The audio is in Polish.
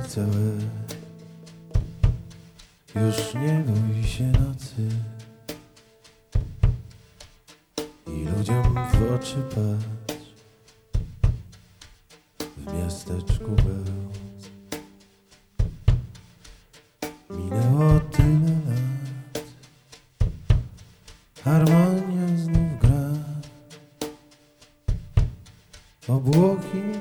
całe. Już nie bój się nocy i ludziom w oczy patrz. W miasteczku Bełz minęło tyle lat, harmonia znów gra. Obłoki